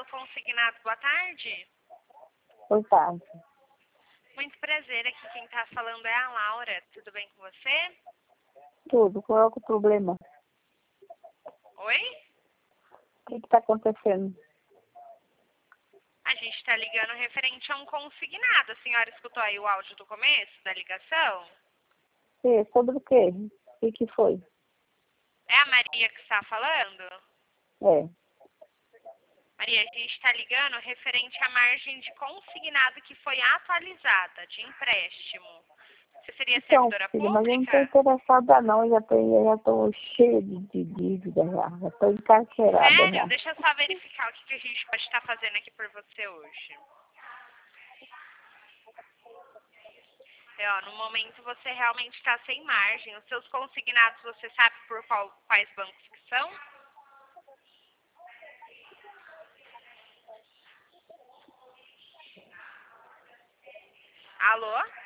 Consignados, boa tarde. Boa tarde. Muito prazer, aqui quem está falando é a Laura. Tudo bem com você? Tudo. Qual é o problema? Oi? O que está acontecendo? A gente está ligando referente a um consignado. A senhora escutou aí o áudio do começo da ligação? Sim, sobre o quê? O que foi? É a Maria que está falando? É. Maria, a gente está ligando referente à margem de consignado que foi atualizada, de empréstimo. Você seria Então, servidora filho, mas eu não estou pública? interessada não. Eu já estou cheia de dívida já. Estou encarcerada Sério? já. Deixa eu só verificar o que a gente pode estar fazendo aqui por você hoje. No momento você realmente está sem margem. Os seus consignados, você sabe por quais bancos que são? Alô?